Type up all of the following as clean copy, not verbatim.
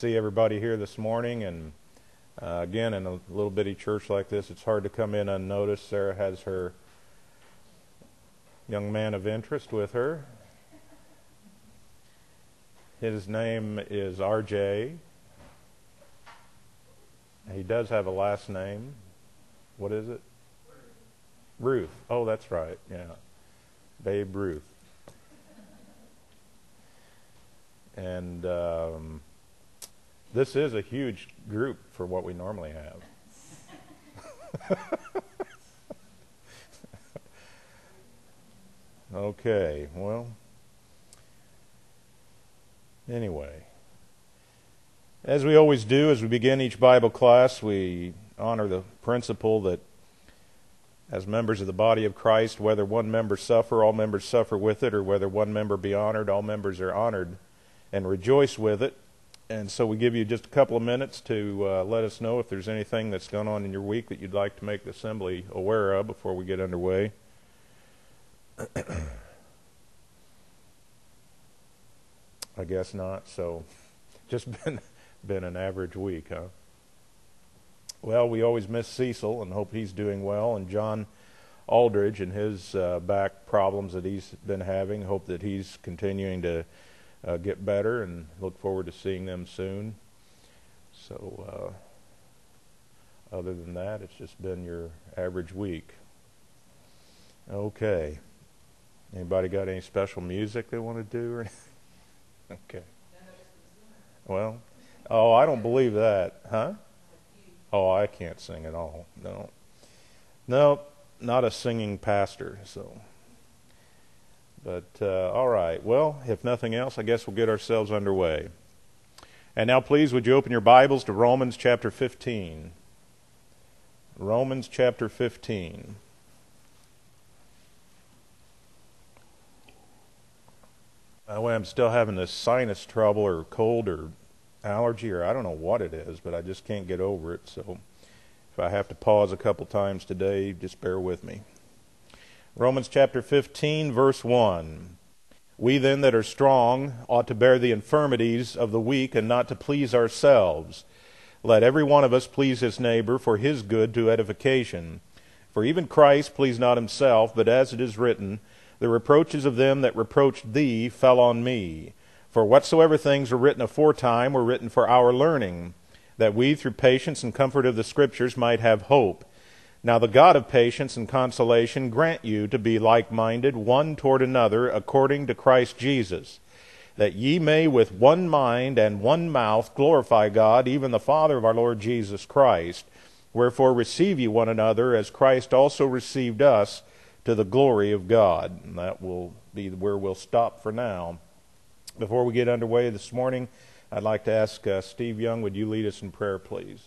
See everybody here this morning, and again, in a little bitty church like this, it's hard to come in unnoticed. Sarah has her young man of interest with her. His name is RJ. He does have a last name. What is it? Ruth. Oh, that's right. Yeah. Babe Ruth. And this is a huge group for what we normally have. Okay, well, anyway. As we always do, as we begin each Bible class, we honor the principle that as members of the body of Christ, whether one member suffer, all members suffer with it, or whether one member be honored, all members are honored and rejoice with it. And so we give you just a couple of minutes to let us know if there's anything that's gone on in your week that you'd like to make the assembly aware of before we get underway. I guess not. So just been an average week, huh? Well, we always miss Cecil and hope he's doing well, and John Aldridge and his back problems that he's been having. Hope that he's continuing to get better, and look forward to seeing them soon. So other than that, it's just been your average week. Okay. Anybody got any special music they want to do or anything? Okay. Well, oh, I don't believe that. Huh? Oh, I can't sing at all. No, not a singing pastor. So, but all right. Well, if nothing else, I guess we'll get ourselves underway. And now, please, would you open your Bibles to Romans chapter 15? Romans chapter 15. By the way, I'm still having this sinus trouble or cold or allergy, or I don't know what it is, but I just can't get over it. So if I have to pause a couple times today, just bear with me. Romans chapter 15, verse 1. We then that are strong ought to bear the infirmities of the weak and not to please ourselves. Let every one of us please his neighbor for his good to edification. For even Christ pleased not himself, but as it is written, the reproaches of them that reproached thee fell on me. For whatsoever things were written aforetime were written for our learning, that we through patience and comfort of the Scriptures might have hope. Now the God of patience and consolation grant you to be like-minded one toward another according to Christ Jesus, that ye may with one mind and one mouth glorify God, even the Father of our Lord Jesus Christ. Wherefore receive ye one another, as Christ also received us, to the glory of God. And that will be where we'll stop for now. Before we get underway this morning, I'd like to ask Steve Young, would you lead us in prayer, please?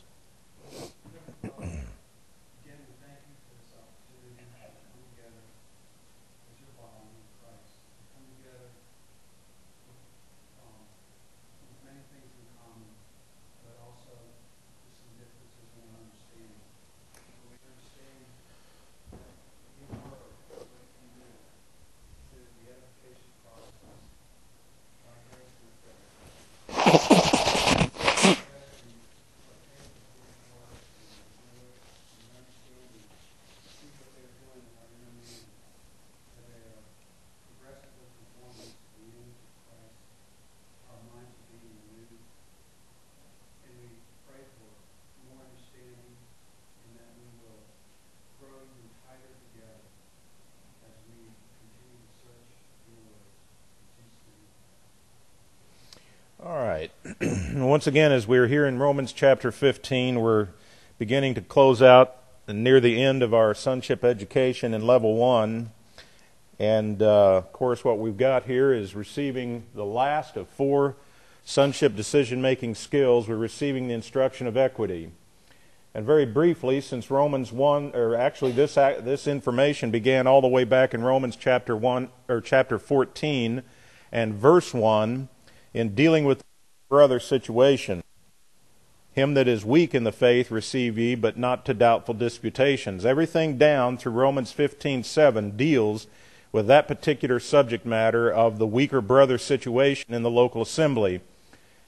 All right. Once again, as we're here in Romans chapter 15, we're beginning to close out and near the end of our sonship education in level 1. And, of course, what we've got here is receiving the last of 4 sonship decision-making skills. We're receiving the instruction of equity. And very briefly, since Romans 1, or actually this information began all the way back in Romans chapter 1 or chapter 14 and verse 1, in dealing with the brother situation. Him that is weak in the faith receive ye, but not to doubtful disputations. Everything down through Romans 15:7 deals with that particular subject matter of the weaker brother situation in the local assembly.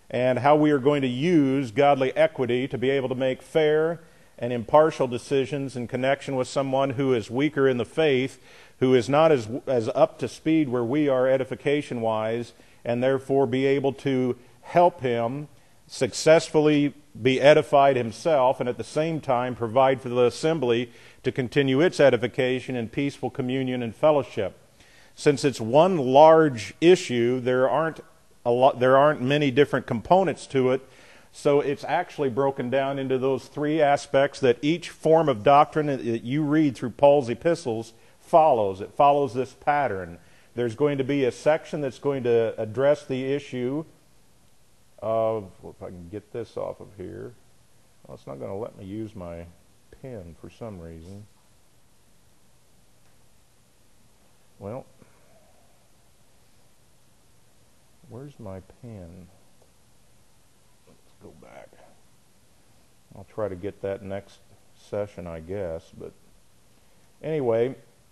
and how we are going to use godly equity to be able to make fair and impartial decisions in connection with someone who is weaker in the faith, who is not as up to speed where we are edification-wise, and therefore be able to help him successfully be edified himself, and at the same time provide for the assembly to continue its edification in peaceful communion and fellowship. Since it's one large issue, there aren't many different components to it, so it's actually broken down into those three aspects that each form of doctrine that you read through Paul's epistles follows. It follows this pattern. There's going to be a section that's going to address the issue of, well, if I can get this off of here. Well, it's not going to let me use my pen for some reason. Well, where's my pen? Let's go back. I'll try to get that next session, I guess. But anyway,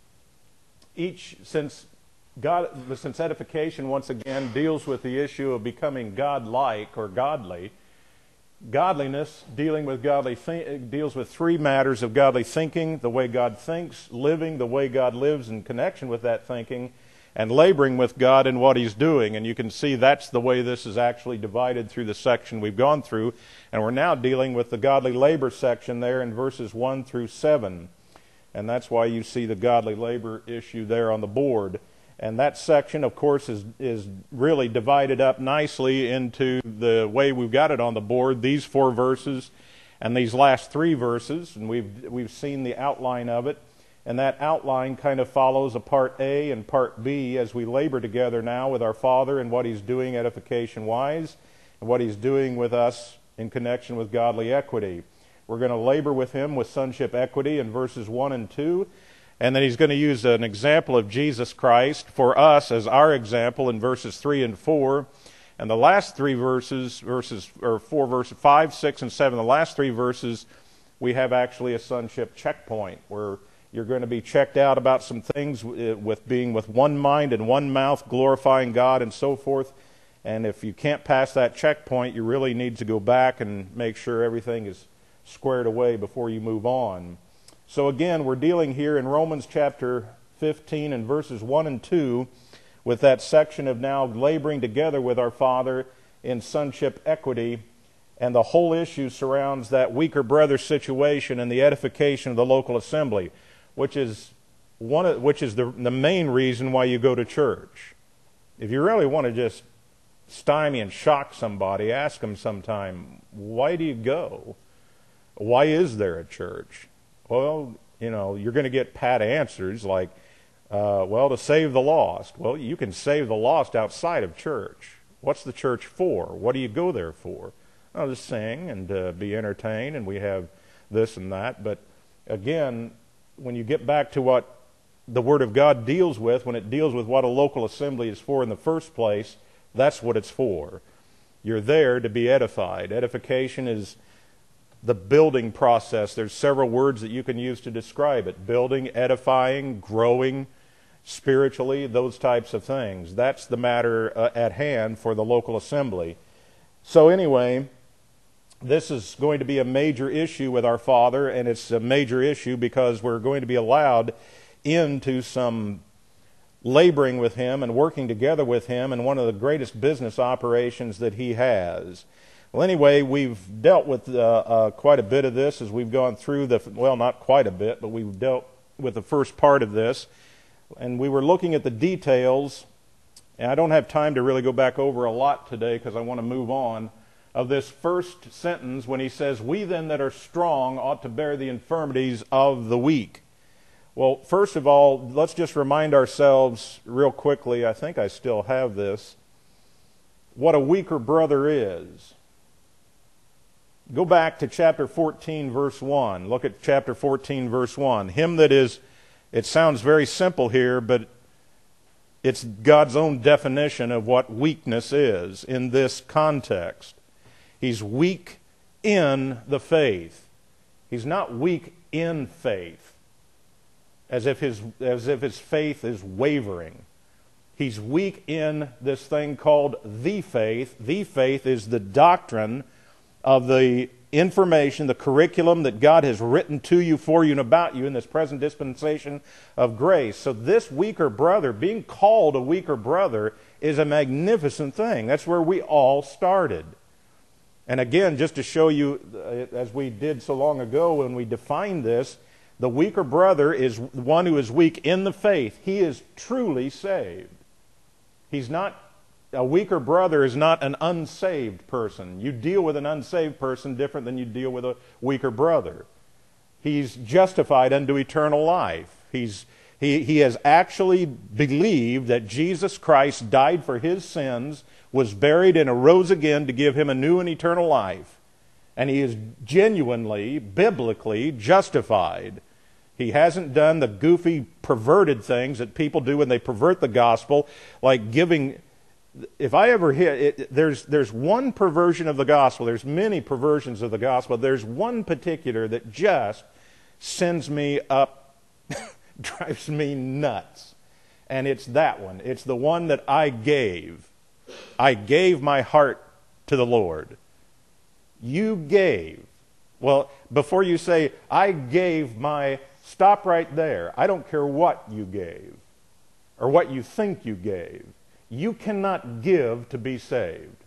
since edification once again deals with the issue of becoming God-like or godly, godliness deals with three matters of godly thinking: the way God thinks, living the way God lives in connection with that thinking, and laboring with God in what He's doing. And you can see that's the way this is actually divided through the section we've gone through. And we're now dealing with the godly labor section there in verses 1 through 7. And that's why you see the godly labor issue there on the board. And that section, of course, is really divided up nicely into the way we've got it on the board, these 4 verses and these last 3 verses. And we've seen the outline of it. And that outline kind of follows a part A and part B as we labor together now with our Father and what He's doing edification-wise and what He's doing with us in connection with godly equity. We're going to labor with Him with sonship equity in verses 1 and 2. And then He's going to use an example of Jesus Christ for us as our example in verses 3 and 4. And the last 3 verses, 5, 6, and 7, the last 3 verses, we have actually a sonship checkpoint where you're going to be checked out about some things with being with one mind and one mouth, glorifying God and so forth. And if you can't pass that checkpoint, you really need to go back and make sure everything is squared away before you move on. So again, we're dealing here in Romans chapter 15 and verses 1 and 2 with that section of now laboring together with our Father in sonship equity. And the whole issue surrounds that weaker brother situation and the edification of the local assembly, which is the main reason why you go to church. If you really want to just stymie and shock somebody, ask them sometime, why do you go? Why is there a church? Well, you're going to get pat answers like, to save the lost. Well, you can save the lost outside of church. What's the church for? What do you go there for? Oh, to sing and be entertained, and we have this and that. But again, when you get back to what the Word of God deals with, when it deals with what a local assembly is for in the first place, that's what it's for. You're there to be edified. Edification is the building process. There's several words that you can use to describe it. Building, edifying, growing spiritually, those types of things. That's the matter at hand for the local assembly. So anyway, this is going to be a major issue with our Father, and it's a major issue because we're going to be allowed into some laboring with Him and working together with Him in one of the greatest business operations that He has. Well, anyway, we've dealt with quite a bit of this as we've gone through not quite a bit, but we've dealt with the first part of this. And we were looking at the details, and I don't have time to really go back over a lot today because I want to move on, of this first sentence when he says, "We then that are strong ought to bear the infirmities of the weak." Well, first of all, let's just remind ourselves real quickly, I think I still have this, what a weaker brother is. Go back to chapter 14, verse 1. Look at chapter 14, verse 1. Him that is, it sounds very simple here, but it's God's own definition of what weakness is in this context. He's weak in the faith. He's not weak in faith, as if his faith is wavering. He's weak in this thing called the faith. The faith is the doctrine of the information, the curriculum that God has written to you, for you, and about you in this present dispensation of grace. So this weaker brother, being called a weaker brother, is a magnificent thing. That's where we all started. And again, just to show you, as we did so long ago when we defined this, the weaker brother is one who is weak in the faith. He is truly saved. He's not, a weaker brother is not an unsaved person. You deal with an unsaved person different than you deal with a weaker brother. He's justified unto eternal life. He has actually believed that Jesus Christ died for his sins, was buried, and arose again to give him a new and eternal life. And he is genuinely, biblically justified. He hasn't done the goofy, perverted things that people do when they pervert the gospel, like giving. If I ever hear it, there's one perversion of the gospel. There's many perversions of the gospel. There's one particular that just sends me up, drives me nuts. And it's that one. It's the one that I gave. I gave my heart to the Lord. You gave. Well, before you say, I gave my... Stop right there. I don't care what you gave or what you think you gave. You cannot give to be saved.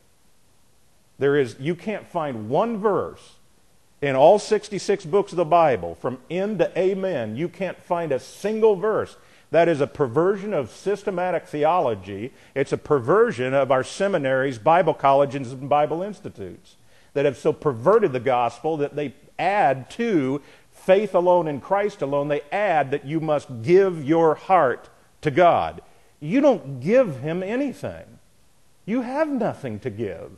You can't find one verse in all 66 books of the Bible from end to amen. You can't find a single verse. That is a perversion of systematic theology. It's a perversion of our seminaries, Bible colleges, and Bible institutes that have so perverted the gospel that they add to faith alone in Christ alone, they add that you must give your heart to God. You don't give him anything. You have nothing to give.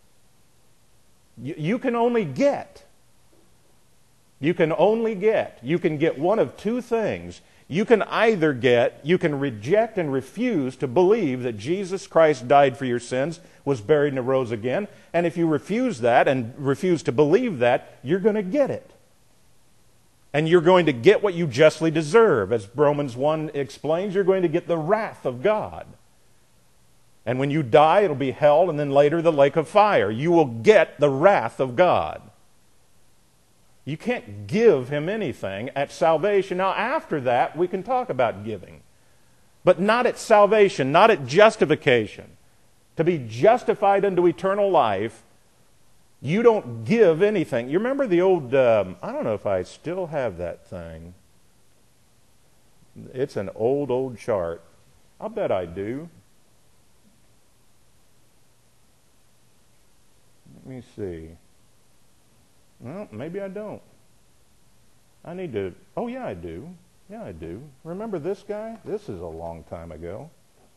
You can only get. You can only get. You can get one of two things. You can either you can reject and refuse to believe that Jesus Christ died for your sins, was buried and arose again. And if you refuse that and refuse to believe that, you're going to get it. And you're going to get what you justly deserve. As Romans 1 explains, you're going to get the wrath of God. And when you die, it'll be hell, and then later the lake of fire. You will get the wrath of God. You can't give him anything at salvation. Now, after that, we can talk about giving. But not at salvation, not at justification. To be justified unto eternal life, you don't give anything. You remember the old, I don't know if I still have that thing. It's an old chart. I'll bet I do. Let me see. Well, maybe I don't. I need to, oh yeah, I do. Yeah, I do. Remember this guy? This is a long time ago.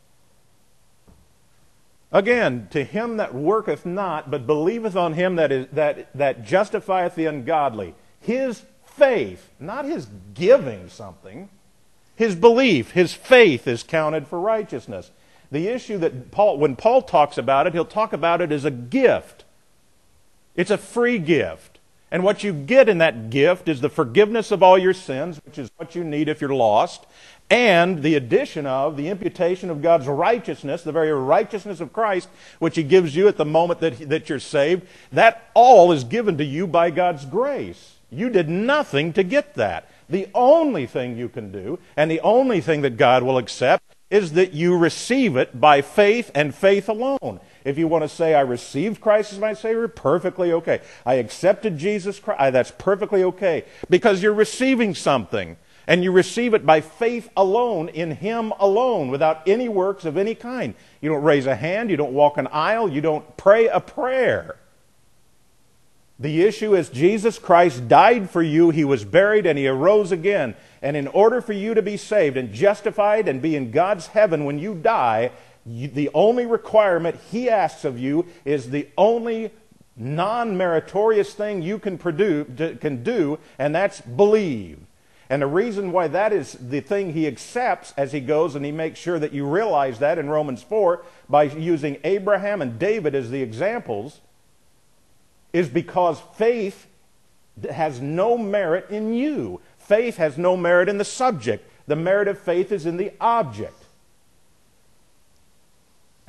Again, to him that worketh not, but believeth on him that justifieth the ungodly. His faith, not his giving something, his belief, his faith is counted for righteousness. The issue that when Paul talks about it, he'll talk about it as a gift. It's a free gift. And what you get in that gift is the forgiveness of all your sins, which is what you need if you're lost, and the addition of the imputation of God's righteousness, the very righteousness of Christ, which he gives you at the moment that you're saved. That all is given to you by God's grace. You did nothing to get that. The only thing you can do, and the only thing that God will accept, is that you receive it by faith and faith alone. If you want to say, I received Christ as my Savior, perfectly okay. I accepted Jesus Christ, that's perfectly okay. Because you're receiving something. And you receive it by faith alone, in him alone, without any works of any kind. You don't raise a hand, you don't walk an aisle, you don't pray a prayer. The issue is Jesus Christ died for you, he was buried, and he arose again. And in order for you to be saved and justified and be in God's heaven when you die, the only requirement he asks of you is the only non-meritorious thing you can do, and that's believe. And the reason why that is the thing he accepts as he goes, and he makes sure that you realize that in Romans 4 by using Abraham and David as the examples, is because faith has no merit in you. Faith has no merit in the subject. The merit of faith is in the object.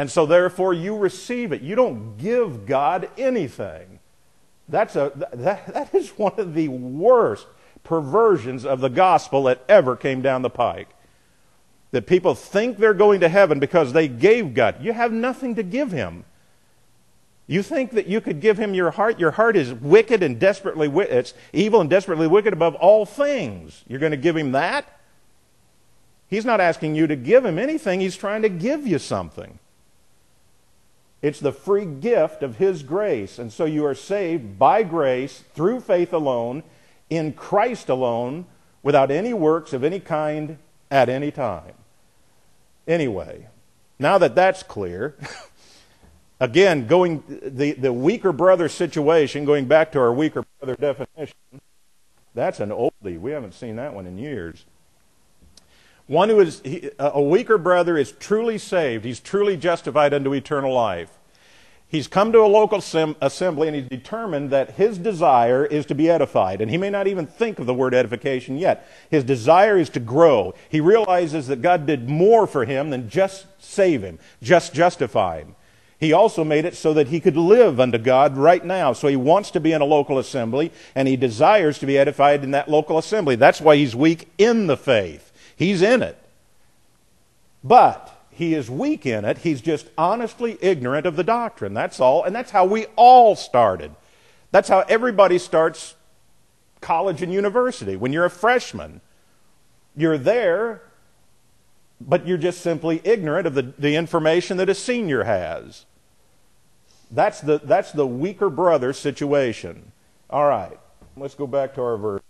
And so therefore you receive it. You don't give God anything. That is one of the worst perversions of the gospel that ever came down the pike. That people think they're going to heaven because they gave God. You have nothing to give him. You think that you could give him your heart? Your heart is wicked and desperately wicked. It's evil and desperately wicked above all things. You're going to give him that? He's not asking you to give him anything. He's trying to give you something. It's the free gift of his grace. And so you are saved by grace through faith alone, in Christ alone, without any works of any kind at any time. Anyway, now that that's clear, again, the weaker brother situation, going back to our weaker brother definition, that's an oldie. We haven't seen that one in years. One who is a weaker brother is truly saved. He's truly justified unto eternal life. He's come to a local assembly and he's determined that his desire is to be edified. And he may not even think of the word edification yet. His desire is to grow. He realizes that God did more for him than just save him, just justify him. He also made it so that he could live unto God right now. So he wants to be in a local assembly and he desires to be edified in that local assembly. That's why he's weak in the faith. He's in it. But he is weak in it. He's just honestly ignorant of the doctrine. That's all. And that's how we all started. That's how everybody starts college and university. When you're a freshman, you're there, but you're just simply ignorant of the information that a senior has. That's the weaker brother situation. All right, let's go back to our verse.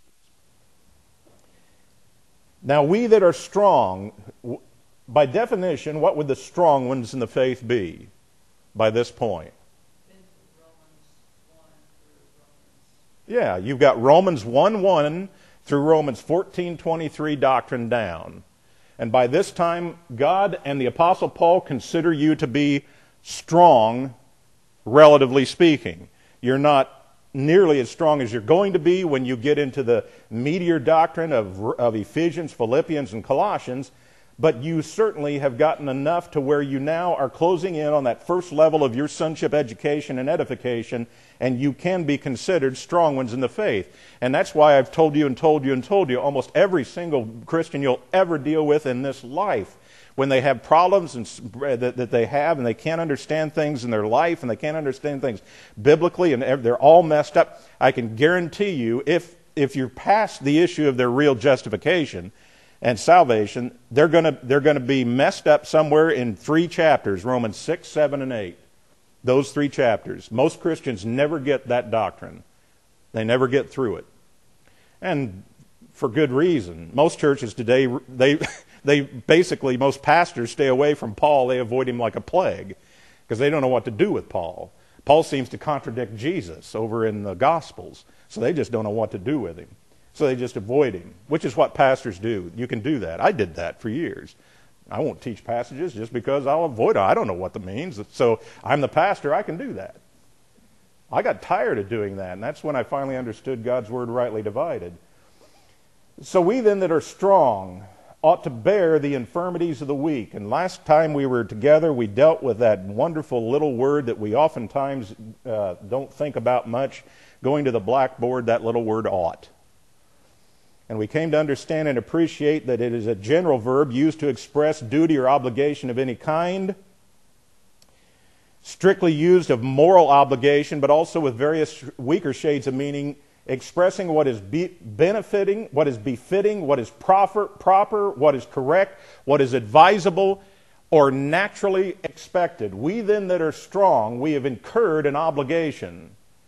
Now we that are strong, by definition, what would the strong ones in the faith be by this point? Yeah, you've got Romans 1:1 through Romans 14:23 doctrine down. And by this time, God and the Apostle Paul consider you to be strong, relatively speaking. You're not nearly as strong as you're going to be when you get into the meatier doctrine of Ephesians, Philippians, and Colossians, but you certainly have gotten enough to where you now are closing in on that first level of your sonship education and edification, and you can be considered strong ones in the faith. And that's why I've told you and told you and told you almost every single Christian you'll ever deal with in this life, when they have problems that they have and they can't understand things in their life and they can't understand things biblically and they're all messed up, I can guarantee you if you're past the issue of their real justification and salvation, they're going to be messed up somewhere in 3 chapters, Romans 6, 7, and 8. Those 3 chapters. Most Christians never get that doctrine. They never get through it. And for good reason. Most churches today, they basically, most pastors stay away from Paul. They avoid him like a plague because they don't know what to do with Paul. Paul seems to contradict Jesus over in the Gospels, so they just don't know what to do with him. So they just avoid him, which is what pastors do. You can do that. I did that for years. I won't teach passages just because I'll avoid them. I don't know what that means. So I'm the pastor. I can do that. I got tired of doing that, and that's when I finally understood God's word rightly divided. So we then that are strong ought to bear the infirmities of the weak. And last time we were together, we dealt with that wonderful little word that we oftentimes don't think about much, going to the blackboard, that little word ought. And we came to understand and appreciate that it is a general verb used to express duty or obligation of any kind, strictly used of moral obligation, but also with various weaker shades of meaning, expressing what is benefiting, what is befitting, what is proper, what is correct, what is advisable, or naturally expected. We then that are strong, we have incurred an obligation.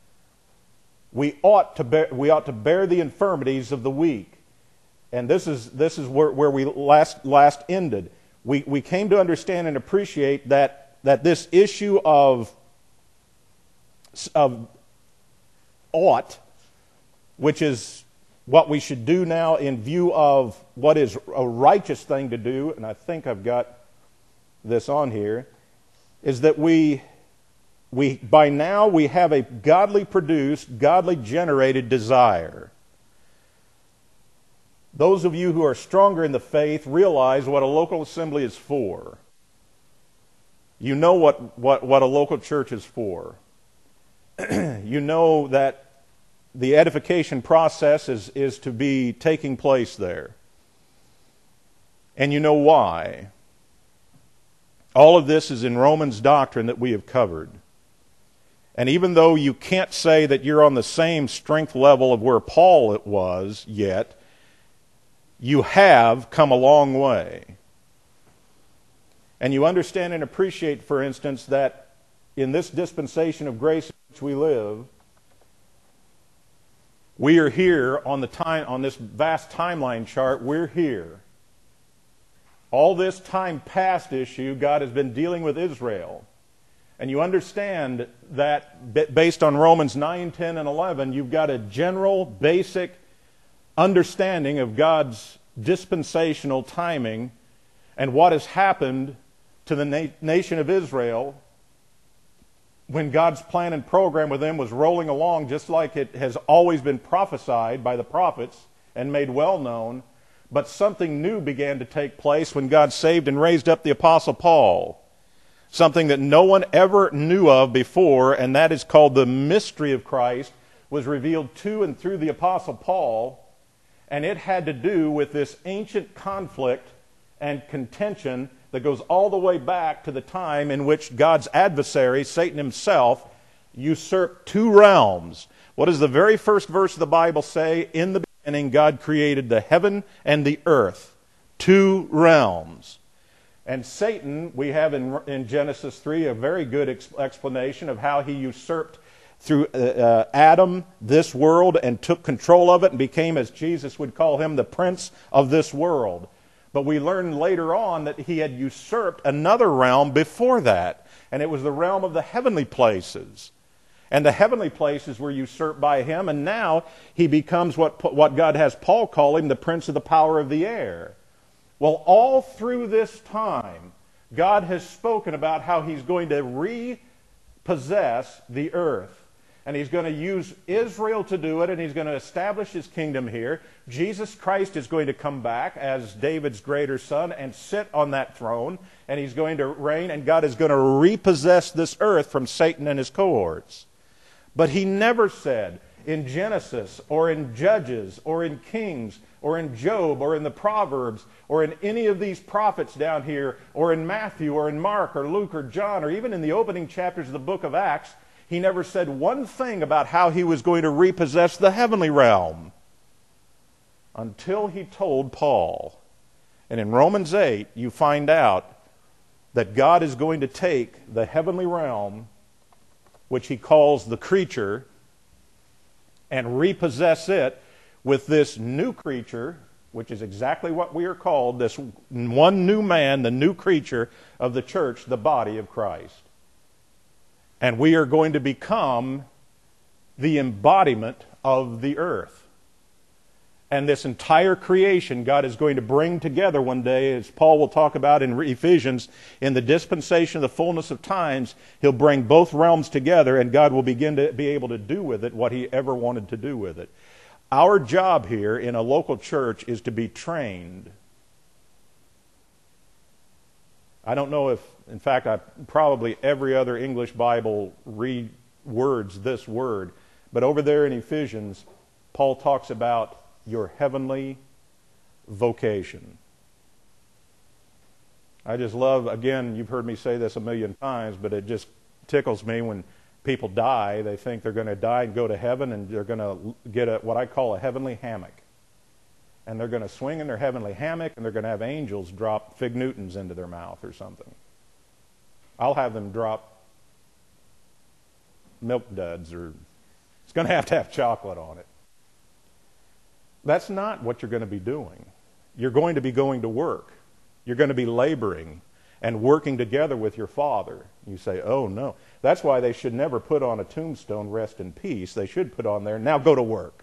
We ought to bear the infirmities of the weak. And this is where we last ended. We came to understand and appreciate that this issue of ought, which is what we should do now in view of what is a righteous thing to do, and I think I've got this on here, is that we by now we have a godly produced, godly generated desire. Those of you who are stronger in the faith realize what a local assembly is for. You know what a local church is for. You know that the edification process is to be taking place there. And you know why. All of this is in Romans doctrine that we have covered. And even though you can't say that you're on the same strength level of where Paul was yet, you have come a long way. And you understand and appreciate, for instance, that in this dispensation of grace in which we live, we are here on this vast timeline chart. We're here. All this time past issue, God has been dealing with Israel. And you understand that based on Romans 9, 10, and 11, you've got a general, basic understanding of God's dispensational timing and what has happened to the nation of Israel when God's plan and program with them was rolling along just like it has always been prophesied by the prophets and made well known. But something new began to take place when God saved and raised up the Apostle Paul. Something that no one ever knew of before, and that is called the mystery of Christ, was revealed to and through the Apostle Paul. And it had to do with this ancient conflict and contention that goes all the way back to the time in which God's adversary, Satan himself, usurped two realms. What does the very first verse of the Bible say? In the beginning, God created the heaven and the earth. Two realms. And Satan, we have in Genesis 3 a very good explanation of how he usurped through Adam this world and took control of it and became, as Jesus would call him, the prince of this world. But we learn later on that he had usurped another realm before that, and it was the realm of the heavenly places. And the heavenly places were usurped by him, and now he becomes what God has Paul call him, the prince of the power of the air. Well, all through this time, God has spoken about how he's going to repossess the earth. And he's going to use Israel to do it, and he's going to establish his kingdom here. Jesus Christ is going to come back as David's greater son and sit on that throne, and he's going to reign, and God is going to repossess this earth from Satan and his cohorts. But he never said in Genesis or in Judges or in Kings or in Job or in the Proverbs or in any of these prophets down here or in Matthew or in Mark or Luke or John or even in the opening chapters of the book of Acts, he never said one thing about how he was going to repossess the heavenly realm until he told Paul. And in Romans 8, you find out that God is going to take the heavenly realm, which he calls the creature, and repossess it with this new creature, which is exactly what we are called, this one new man, the new creature of the church, the body of Christ. And we are going to become the embodiment of the earth. And this entire creation God is going to bring together one day, as Paul will talk about in Ephesians, in the dispensation of the fullness of times, he'll bring both realms together and God will begin to be able to do with it what he ever wanted to do with it. Our job here in a local church is to be trained. I don't know if, in fact, probably every other English Bible rewords this word, but over there in Ephesians, Paul talks about your heavenly vocation. I just love, again, you've heard me say this a million times, but it just tickles me when people die. They think they're going to die and go to heaven, and they're going to get what I call a heavenly hammock. And they're going to swing in their heavenly hammock, and they're going to have angels drop Fig Newtons into their mouth or something. I'll have them drop milk duds, or it's going to have chocolate on it. That's not what you're going to be doing. You're going to be going to work. You're going to be laboring and working together with your Father. You say, oh no. That's why they should never put on a tombstone, rest in peace. They should put on there, now go to work.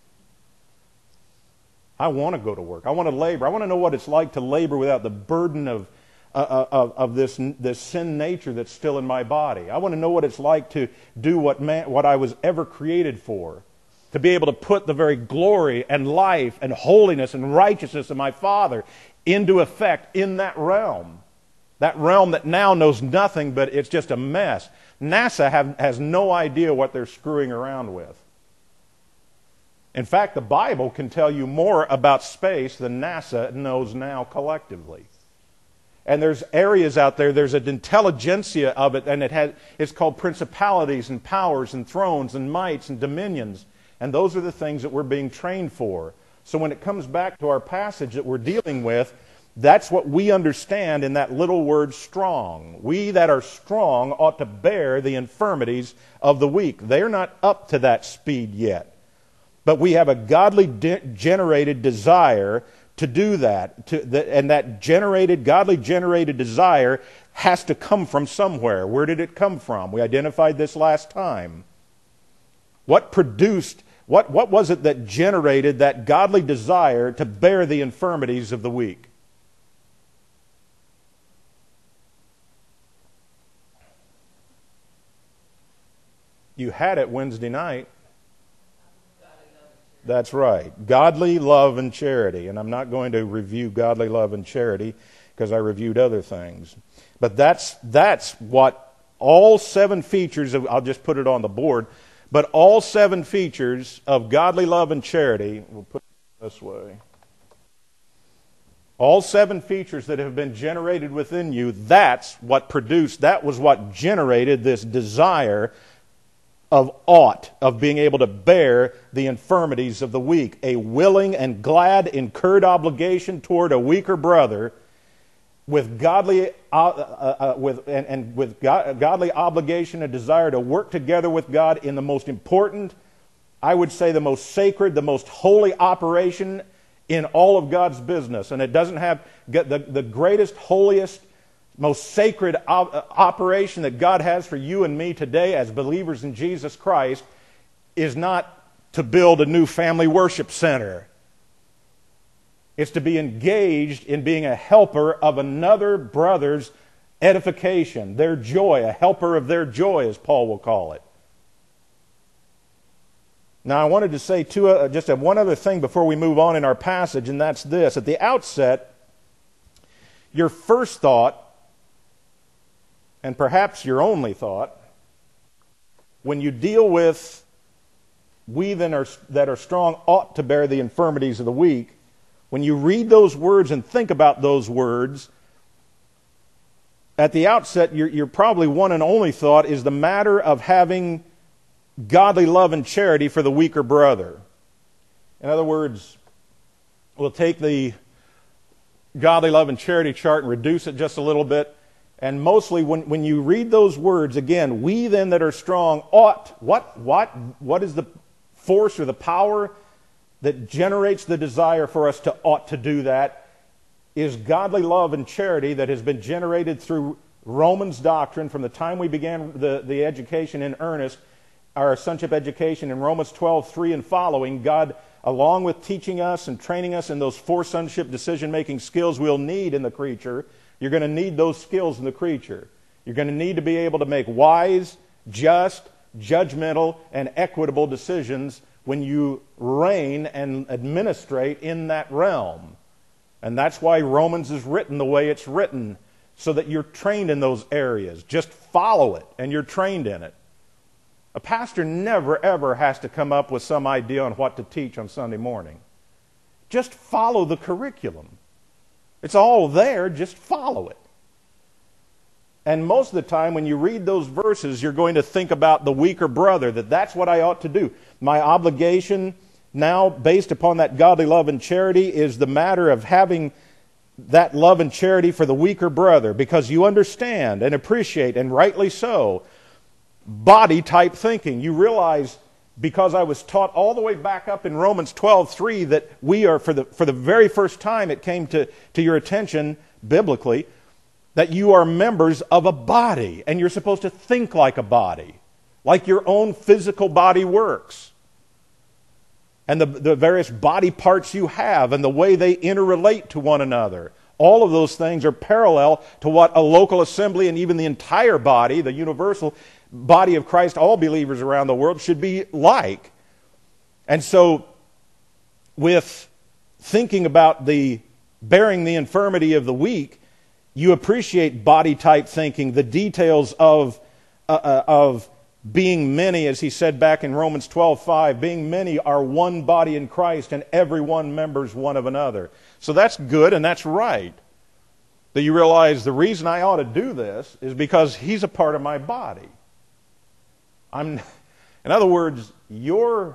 I want to go to work. I want to labor. I want to know what it's like to labor without the burden of this sin nature that's still in my body. I want to know what it's like to do what I was ever created for. To be able to put the very glory and life and holiness and righteousness of my Father into effect in that realm. That realm that now knows nothing, but it's just a mess. NASA has no idea what they're screwing around with. In fact, the Bible can tell you more about space than NASA knows now collectively. And there's areas out there, there's an intelligentsia of it, and it's called principalities and powers and thrones and mights and dominions. And those are the things that we're being trained for. So when it comes back to our passage that we're dealing with, that's what we understand in that little word strong. We that are strong ought to bear the infirmities of the weak. They're not up to that speed yet. But we have a godly generated desire to do that. And that godly generated desire has to come from somewhere. Where did it come from? We identified this last time. What was it that generated that godly desire to bear the infirmities of the weak? You had it Wednesday night. That's right. Godly love and charity. And I'm not going to review godly love and charity because I reviewed other things. But that's what all 7 features of, I'll just put it on the board, but all 7 features of godly love and charity, we'll put it this way. All 7 features that have been generated within you, that was what generated this desire of being able to bear the infirmities of the weak. A willing and glad incurred obligation toward a weaker brother with godly obligation and desire to work together with God in the most important, I would say the most sacred, the most holy operation in all of God's business. And it doesn't have the greatest, holiest, most sacred operation that God has for you and me today as believers in Jesus Christ is not to build a new family worship center. It's to be engaged in being a helper of another brother's edification, their joy, a helper of their joy, as Paul will call it. Now, I wanted to say just one other thing before we move on in our passage, and that's this. At the outset, your first thought, and perhaps your only thought, when you deal with we that are strong ought to bear the infirmities of the weak, when you read those words and think about those words, at the outset, your probably one and only thought is the matter of having godly love and charity for the weaker brother. In other words, we'll take the godly love and charity chart and reduce it just a little bit. And mostly when you read those words, again, we then that are strong ought, what is the force or the power that generates the desire for us to ought to do that is godly love and charity that has been generated through Romans doctrine from the time we began the education in earnest, our sonship education in Romans 12:3 and following. God, along with teaching us and training us in those 4 sonship decision-making skills we'll need in the creature, you're going to need those skills in the creature. You're going to need to be able to make wise, just, judgmental, and equitable decisions when you reign and administrate in that realm. And that's why Romans is written the way it's written, so that you're trained in those areas. Just follow it, and you're trained in it. A pastor never, ever has to come up with some idea on what to teach on Sunday morning. Just follow the curriculum. It's all there, just follow it. And most of the time when you read those verses, you're going to think about the weaker brother, that's what I ought to do. My obligation now, based upon that godly love and charity, is the matter of having that love and charity for the weaker brother, because you understand and appreciate, and rightly so, body-type thinking. You realize, because I was taught all the way back up in Romans 12:3 that we are, for the very first time it came to your attention biblically, that you are members of a body, and you're supposed to think like a body, like your own physical body works. And the various body parts you have and the way they interrelate to one another. All of those things are parallel to what a local assembly and even the entire body, the universal body of Christ, all believers around the world, should be like. And so, with thinking about the bearing the infirmity of the weak, You appreciate body-type thinking, the details of being many, as he said back in Romans 12:5, being many are one body in Christ, and every one members one of another. So that's good and that's right. That you realize the reason I ought to do this is because he's a part of my body. In other words, your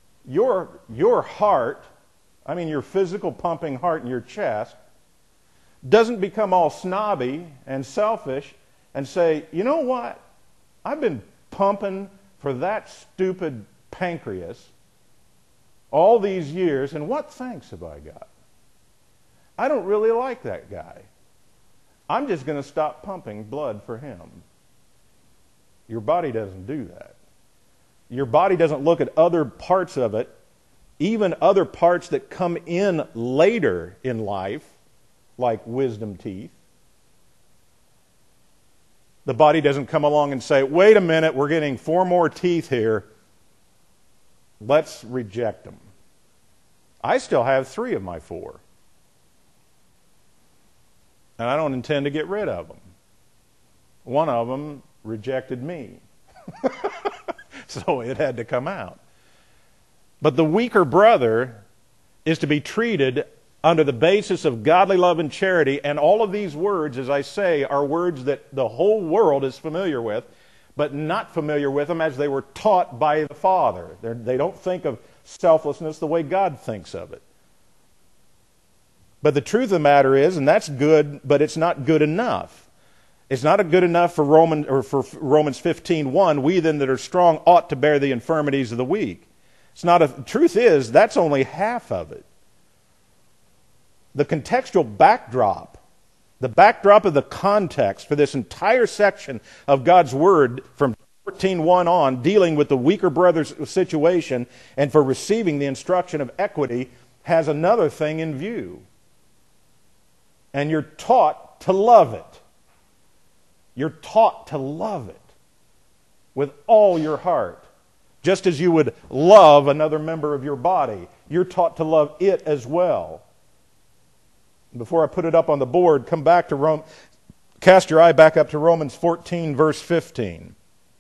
heart, I mean your physical pumping heart in your chest, doesn't become all snobby and selfish and say, you know what? I've been pumping for that stupid pancreas all these years, and what thanks have I got? I don't really like that guy. I'm just going to stop pumping blood for him. Your body doesn't do that. Your body doesn't look at other parts of it, even other parts that come in later in life, like wisdom teeth. The body doesn't come along and say, wait a minute, we're getting 4 more teeth here. Let's reject them. I still have 3 of my 4. And I don't intend to get rid of them. One of them rejected me. So it had to come out. But the weaker brother is to be treated under the basis of godly love and charity, and all of these words, as I say, are words that the whole world is familiar with, but not familiar with them as they were taught by the Father. They don't think of selflessness the way God thinks of it. But the truth of the matter is, and that's good, but it's not good enough. It's not good enough for Romans 15:1. We then that are strong ought to bear the infirmities of the weak. The truth is, that's only half of it. The contextual backdrop, the backdrop of the context for this entire section of God's Word from 14:1 on, dealing with the weaker brother's situation and for receiving the instruction of equity, has another thing in view. And you're taught to love it. You're taught to love it with all your heart. Just as you would love another member of your body, you're taught to love it as well. Before I put it up on the board, cast your eye back up to Romans 14, verse 15.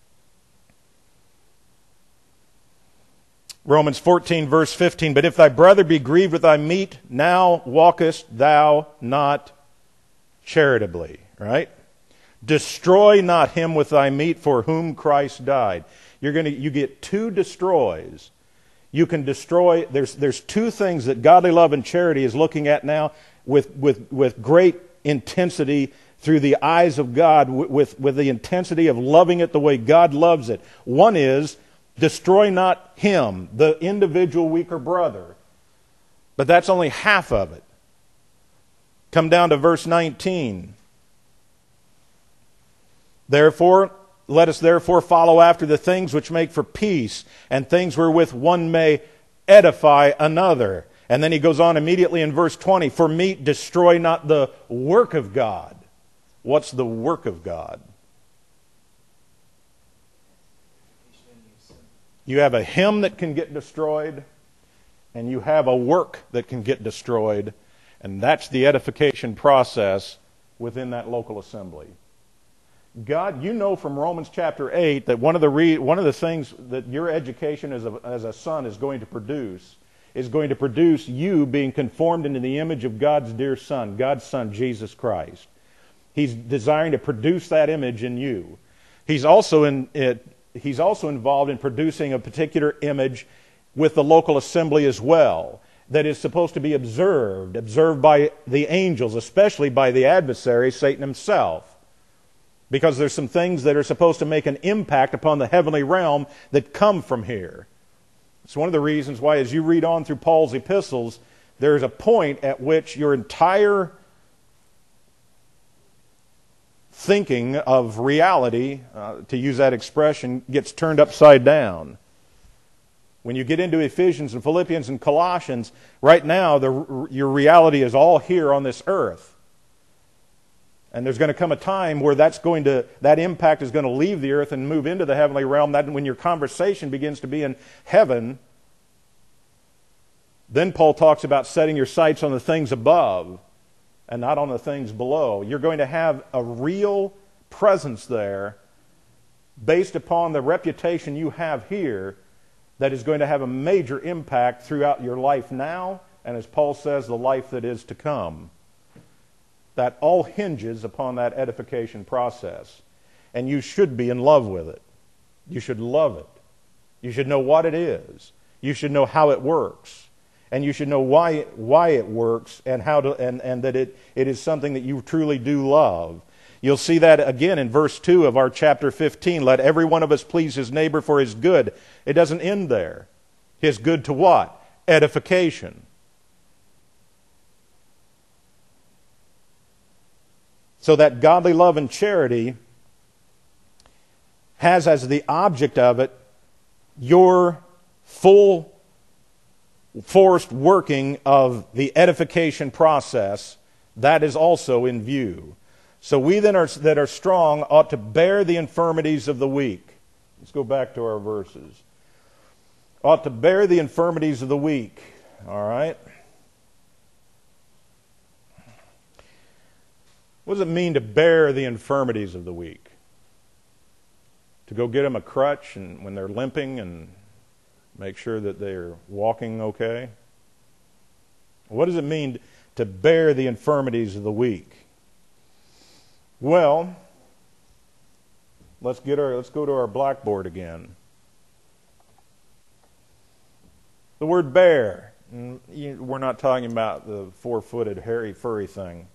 Romans 14, verse 15. But if thy brother be grieved with thy meat, now walkest thou not charitably. Right? Destroy not him with thy meat for whom Christ died. You get 2 destroys. You can destroy. There's 2 things that godly love and charity is looking at now with great intensity through the eyes of God, with the intensity of loving it the way God loves it. One is, destroy not him, the individual weaker brother. But that's only half of it. Come down to verse 19. Therefore, let us therefore follow after the things which make for peace, and things wherewith one may edify another. And then he goes on immediately in verse 20, for meat destroy not the work of God. What's the work of God? You have a hymn that can get destroyed, and you have a work that can get destroyed, and that's the edification process within that local assembly. God, you know from Romans chapter 8 that one of the things that your education as a son is going to produce you being conformed into the image of God's dear Son, God's Son, Jesus Christ. He's desiring to produce that image in you. He's also involved in producing a particular image with the local assembly as well, that is supposed to be observed by the angels, especially by the adversary, Satan himself. Because there's some things that are supposed to make an impact upon the heavenly realm that come from here. It's one of the reasons why, as you read on through Paul's epistles, there's a point at which your entire thinking of reality, to use that expression, gets turned upside down. When you get into Ephesians and Philippians and Colossians, right now your reality is all here on this earth. And there's going to come a time where that impact is going to leave the earth and move into the heavenly realm. That when your conversation begins to be in heaven, then Paul talks about setting your sights on the things above. and not on the things below. You're going to have a real presence there based upon the reputation you have here that is going to have a major impact throughout your life now, and as Paul says, the life that is to come. That all hinges upon that edification process. And you should be in love with it. You should love it. You should know what it is. You should know how it works. And you should know why it works and how to, and that it is something that you truly do love. You'll see that again in verse 2 of our chapter 15. Let every one of us please his neighbor for his good. It doesn't end there. His good to what? Edification. So that godly love and charity has as the object of it your full forced working of the edification process. That is also in view. So we then that are strong ought to bear the infirmities of the weak. Let's go back to our verses. Ought to bear the infirmities of the weak. All right? What does it mean to bear the infirmities of the weak? To go get them a crutch and when they're limping and make sure that they're walking okay? What does it mean to bear the infirmities of the weak? Well, let's go to our blackboard again. The word bear. We're not talking about the four-footed, hairy, furry thing.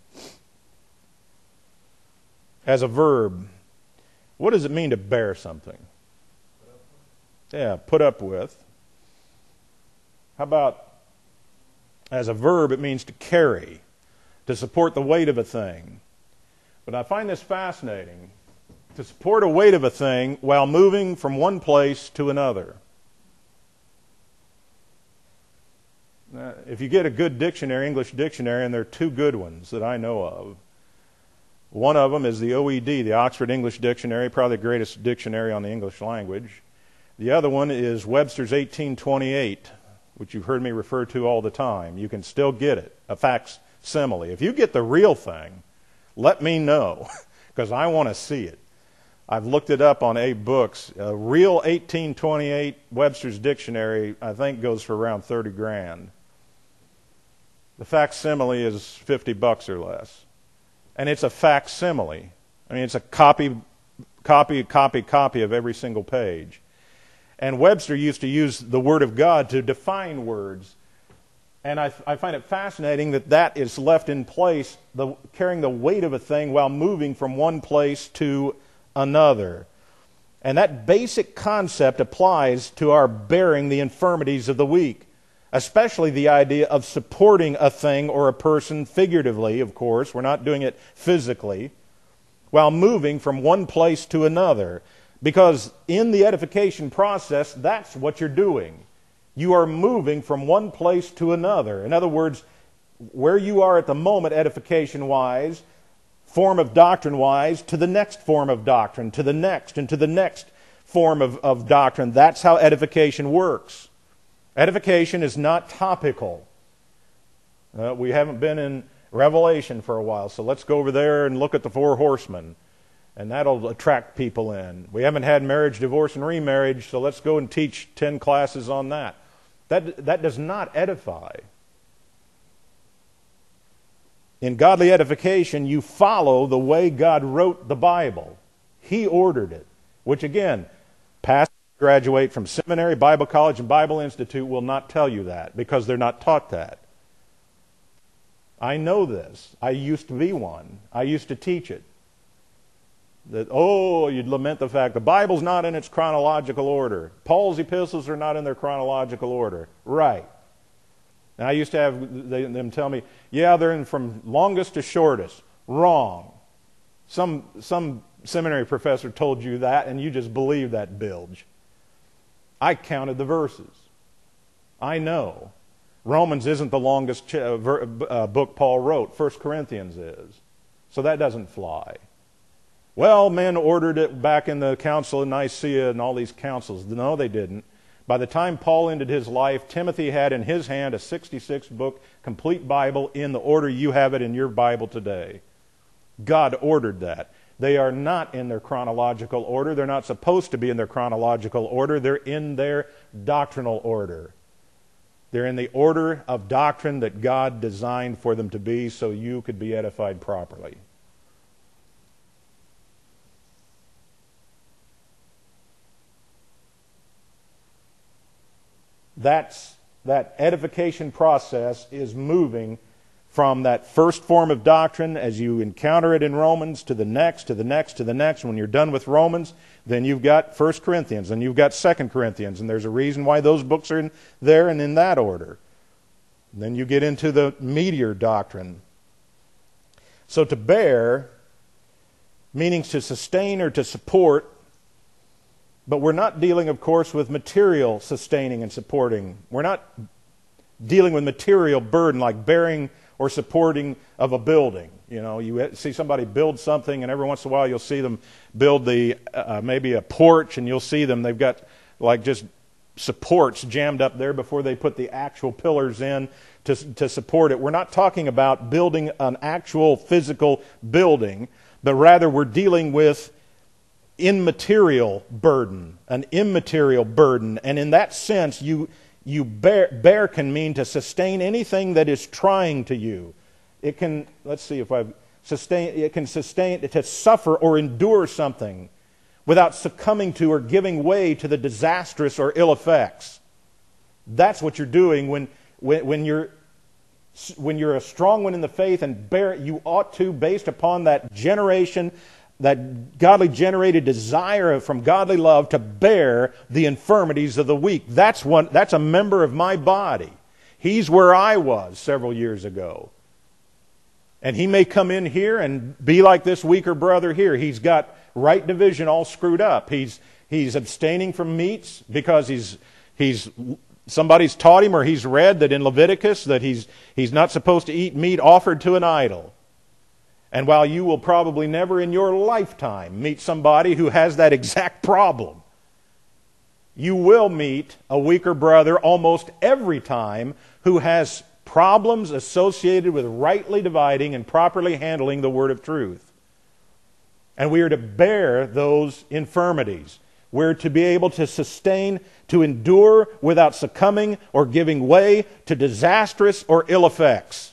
As a verb, what does it mean to bear something? Yeah, put up with. How about as a verb, it means to carry, to support the weight of a thing. But I find this fascinating. To support a weight of a thing while moving from one place to another. Now, if you get a good dictionary, English dictionary, and there are two good ones that I know of. One of them is the OED, the Oxford English Dictionary, probably the greatest dictionary on the English language. The other one is Webster's 1828, which you've heard me refer to all the time. You can still get it, a facsimile. If you get the real thing, let me know, because I want to see it. I've looked it up on Abe Books. A real 1828 Webster's Dictionary, I think, goes for around $30,000. The facsimile is $50 or less. And it's a facsimile. I mean, it's a copy of every single page. And Webster used to use the Word of God to define words. And I find it fascinating that is left in place, carrying the weight of a thing while moving from one place to another. And that basic concept applies to our bearing the infirmities of the weak, especially the idea of supporting a thing or a person figuratively, of course. We're not doing it physically, while moving from one place to another. Because in the edification process, that's what you're doing. You are moving from one place to another. In other words, where you are at the moment, edification-wise, form of doctrine-wise, to the next form of doctrine, to the next, and to the next form of doctrine. That's how edification works. Edification is not topical. We haven't been in Revelation for a while, so let's go over there and look at the four horsemen. And that'll attract people in. We haven't had marriage, divorce, and remarriage, so let's go and teach 10 classes on that. That does not edify. In godly edification, you follow the way God wrote the Bible. He ordered it, which again, pastors who graduate from seminary, Bible college, and Bible Institute will not tell you that because they're not taught that. I know this. I used to be one. I used to teach it. That, you'd lament the fact the Bible's not in its chronological order. Paul's epistles are not in their chronological order. Right. And I used to have them tell me, yeah, they're in from longest to shortest. Wrong. Some seminary professor told you that, and you just believe that bilge. I counted the verses. I know. Romans isn't the longest book Paul wrote. 1 Corinthians is. So that doesn't fly. Well, men ordered it back in the Council of Nicaea and all these councils. No, they didn't. By the time Paul ended his life, Timothy had in his hand a 66-book complete Bible in the order you have it in your Bible today. God ordered that. They are not in their chronological order. They're not supposed to be in their chronological order. They're in their doctrinal order. They're in the order of doctrine that God designed for them to be so you could be edified properly. That edification process is moving from that first form of doctrine as you encounter it in Romans to the next, to the next, to the next. When you're done with Romans, then you've got 1 Corinthians, and you've got 2 Corinthians, and there's a reason why those books are in there and in that order. And then you get into the meatier doctrine. So to bear, meaning to sustain or to support, but we're not dealing, of course, with material sustaining and supporting. We're not dealing with material burden like bearing or supporting of a building. You know, you see somebody build something, and every once in a while you'll see them build maybe a porch, and you'll see them, they've got like just supports jammed up there before they put the actual pillars in to support it. We're not talking about building an actual physical building, but rather we're dealing with immaterial burden, an immaterial burden. And in that sense, you bear can mean to sustain anything that is trying to you. It can, let's see if I've sustained, it can sustain, to suffer or endure something without succumbing to or giving way to the disastrous or ill effects. That's what you're doing when you're a strong one in the faith and bear it. You ought to, based upon that generation, that godly generated desire from godly love, to bear the infirmities of the weak. That's a member of my body. He's where I was several years ago. And he may come in here and be like this weaker brother here. He's got right division all screwed up. He's abstaining from meats because somebody's taught him, or he's read that in Leviticus that he's not supposed to eat meat offered to an idol. And while you will probably never in your lifetime meet somebody who has that exact problem, you will meet a weaker brother almost every time who has problems associated with rightly dividing and properly handling the word of truth. And we are to bear those infirmities. We're to be able to sustain, to endure without succumbing or giving way to disastrous or ill effects.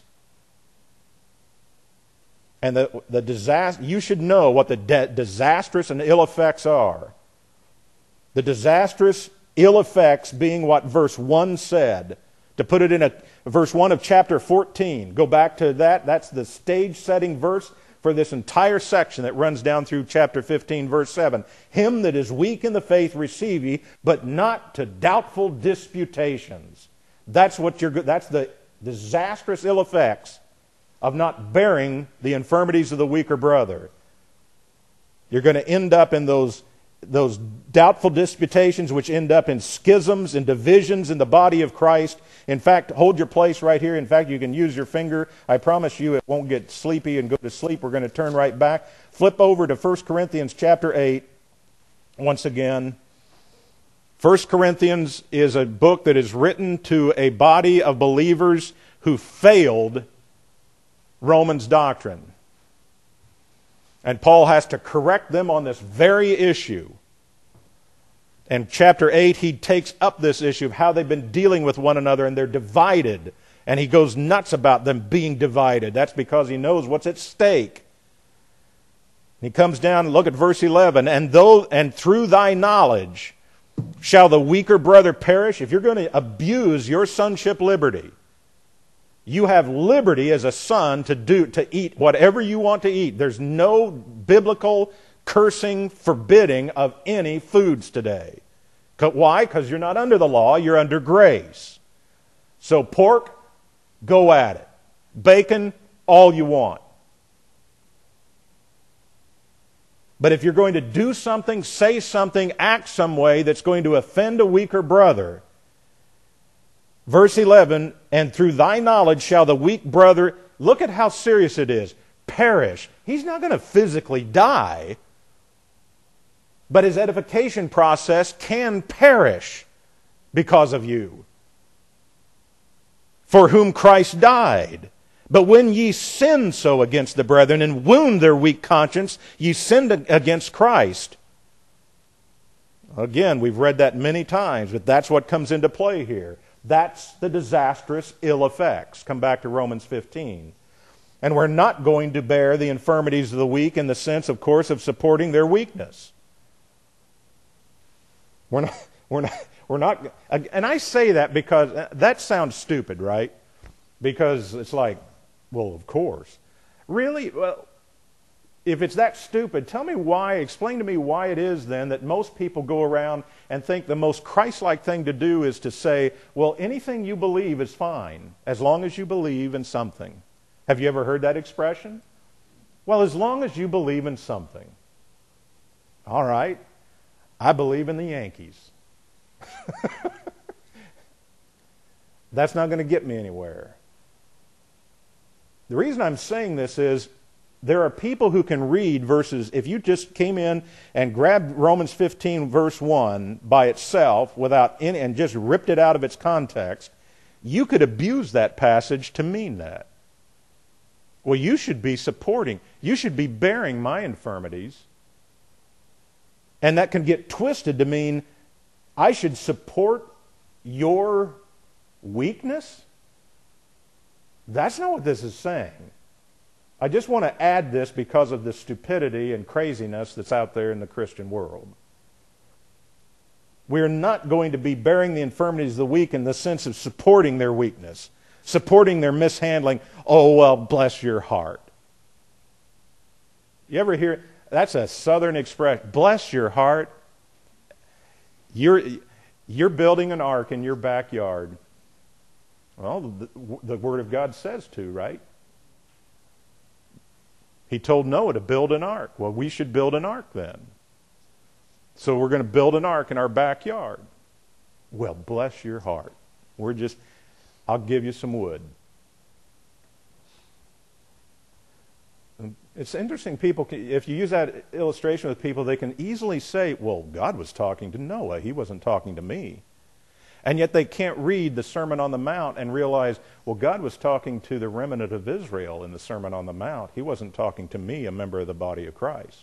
And the disaster, you should know what the disastrous and ill effects are. The disastrous ill effects being what verse 1 said. To put it in verse 1 of chapter 14. Go back to that. That's the stage-setting verse for this entire section that runs down through chapter 15, verse 7. Him that is weak in the faith receive ye, but not to doubtful disputations. That's the disastrous ill effects of not bearing the infirmities of the weaker brother. You're going to end up in those doubtful disputations, which end up in schisms and divisions in the body of Christ. In fact, hold your place right here. In fact, you can use your finger. I promise you it won't get sleepy and go to sleep. We're going to turn right back. Flip over to 1 Corinthians chapter 8 once again. 1 Corinthians is a book that is written to a body of believers who failed Romans doctrine. And Paul has to correct them on this very issue. And chapter 8, he takes up this issue of how they've been dealing with one another, and they're divided. And he goes nuts about them being divided. That's because he knows what's at stake. He comes down and look at verse 11. And through thy knowledge shall the weaker brother perish. If you're going to abuse your sonship liberty, you have liberty as a son to eat whatever you want to eat. There's no biblical cursing, forbidding of any foods today. Why? Because you're not under the law, you're under grace. So pork, go at it. Bacon, all you want. But if you're going to do something, say something, act some way that's going to offend a weaker brother, verse 11, and through thy knowledge shall the weak brother, look at how serious it is, perish. He's not going to physically die, but his edification process can perish. because of you, for whom Christ died. But when ye sin so against the brethren and wound their weak conscience, ye sinned against Christ. Again, we've read that many times, but that's what comes into play here. That's the disastrous ill effects. Come back to Romans 15. And we're not going to bear the infirmities of the weak in the sense, of course, of supporting their weakness. We're not, and I say that because that sounds stupid, right? Because it's like, well, of course. Really? Well, if it's that stupid, tell me why, explain to me why it is then that most people go around and think the most Christ-like thing to do is to say, well, anything you believe is fine, as long as you believe in something. Have you ever heard that expression? Well, as long as you believe in something. All right, I believe in the Yankees. That's not going to get me anywhere. The reason I'm saying this is there are people who can read verses. If you just came in and grabbed Romans 15 verse 1 by itself without any, and just ripped it out of its context, you could abuse that passage to mean that. Well, you should be supporting, you should be bearing my infirmities. And that can get twisted to mean I should support your weakness? That's not what this is saying. I just want to add this because of the stupidity and craziness that's out there in the Christian world. We're not going to be bearing the infirmities of the weak in the sense of supporting their weakness, supporting their mishandling. Oh, well, bless your heart. You ever hear, that's a southern expression, bless your heart. You're building an ark in your backyard. Well, the Word of God says to, right? He told Noah to build an ark. Well, we should build an ark then. So we're going to build an ark in our backyard. Well, bless your heart. I'll give you some wood. It's interesting, people, if you use that illustration with people, they can easily say, well, God was talking to Noah. He wasn't talking to me. And yet they can't read the Sermon on the Mount and realize, well, God was talking to the remnant of Israel in the Sermon on the Mount. He wasn't talking to me, a member of the body of Christ.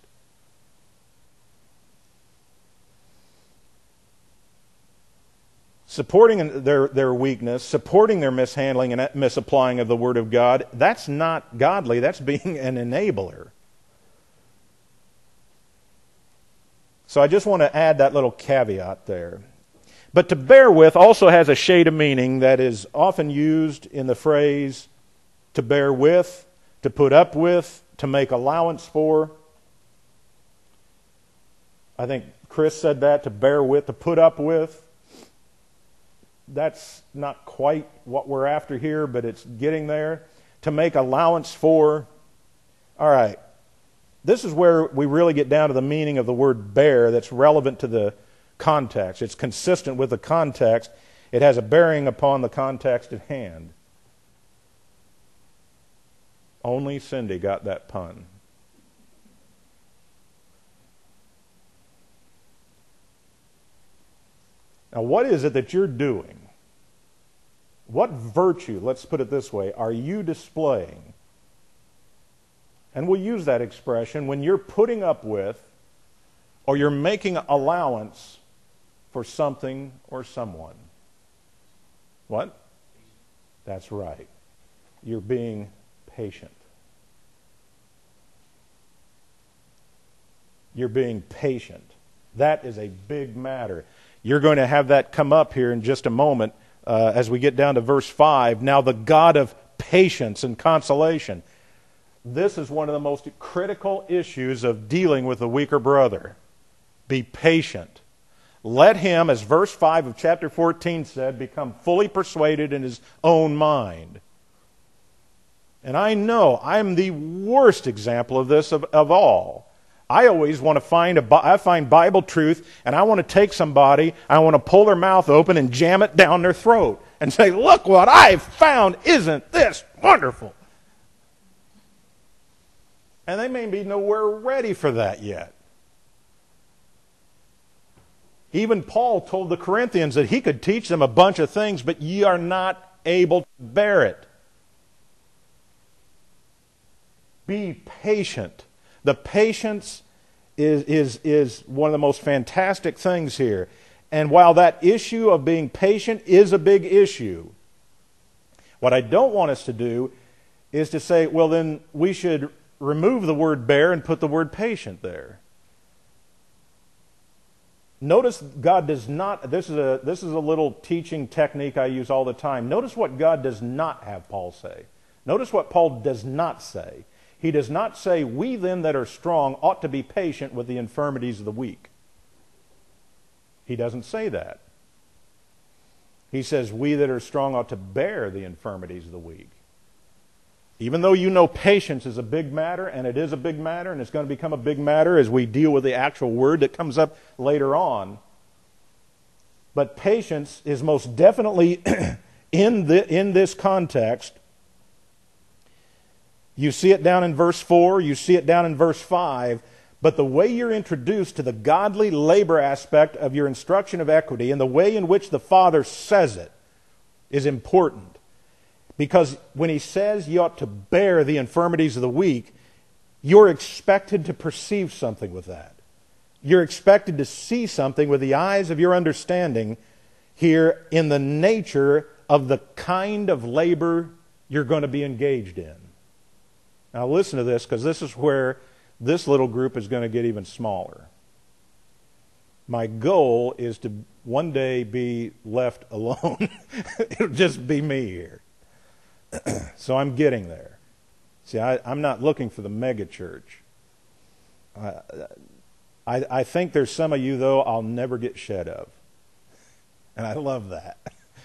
Supporting their weakness, supporting their mishandling and misapplying of the Word of God, that's not godly. That's being an enabler. So I just want to add that little caveat there. But to bear with also has a shade of meaning that is often used in the phrase to bear with, to put up with, to make allowance for. I think Chris said that, to bear with, to put up with. That's not quite what we're after here, but it's getting there. To make allowance for. All right. This is where we really get down to the meaning of the word bear that's relevant to the context. It's consistent with the context. It has a bearing upon the context at hand. Only Cindy got that pun. Now, what is it that you're doing? What virtue, let's put it this way, are you displaying? And we'll use that expression when you're putting up with or you're making allowance for something or someone. What? That's right. You're being patient. You're being patient. That is a big matter. You're going to have that come up here in just a moment as we get down to verse 5. Now the God of patience and consolation. This is one of the most critical issues of dealing with the weaker brother. Be patient. Let him, as verse 5 of chapter 14 said, become fully persuaded in his own mind. And I know I'm the worst example of this of all. I always want to find Bible truth, and I want to take somebody, I want to pull their mouth open and jam it down their throat and say, look what I've found, isn't this wonderful? And they may be nowhere ready for that yet. Even Paul told the Corinthians that he could teach them a bunch of things, but ye are not able to bear it. Be patient. The patience is one of the most fantastic things here. And while that issue of being patient is a big issue, what I don't want us to do is to say, well, then we should remove the word bear and put the word patient there. Notice God does not, this is a little teaching technique I use all the time. Notice what God does not have Paul say. Notice what Paul does not say. He does not say, we then that are strong ought to be patient with the infirmities of the weak. He doesn't say that. He says, we that are strong ought to bear the infirmities of the weak. Even though you know patience is a big matter, and it is a big matter, and it's going to become a big matter as we deal with the actual word that comes up later on. But patience is most definitely in this context. You see it down in verse 4, you see it down in verse 5, but the way you're introduced to the godly labor aspect of your instruction of equity and the way in which the Father says it is important. Because when he says you ought to bear the infirmities of the weak, you're expected to perceive something with that. You're expected to see something with the eyes of your understanding here in the nature of the kind of labor you're going to be engaged in. Now listen to this, because this is where this little group is going to get even smaller. My goal is to one day be left alone. It'll just be me here. So I'm getting there. See, I'm not looking for the mega church. I think there's some of you, though, I'll never get shed of. And I love that.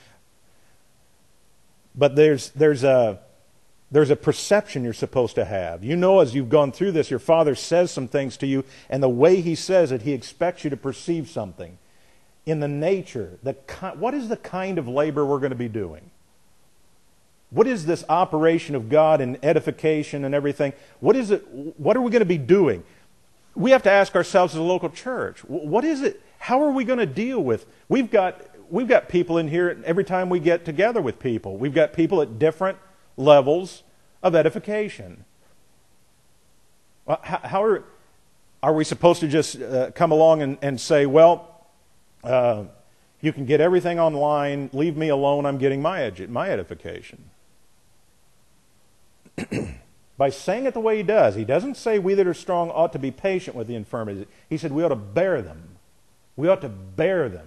But there's a perception you're supposed to have. You know, as you've gone through this, your Father says some things to you, and the way He says it, He expects you to perceive something. In the nature, what is the kind of labor we're going to be doing? What is this operation of God and edification and everything? What is it? What are we going to be doing? We have to ask ourselves as a local church, what is it? How are we going to deal with? We've got people in here every time we get together with people. We've got people at different levels of edification. How are we supposed to just come along and say, well, you can get everything online, leave me alone, I'm getting my edification? By saying it the way he does, he doesn't say we that are strong ought to be patient with the infirmities. He said we ought to bear them. We ought to bear them.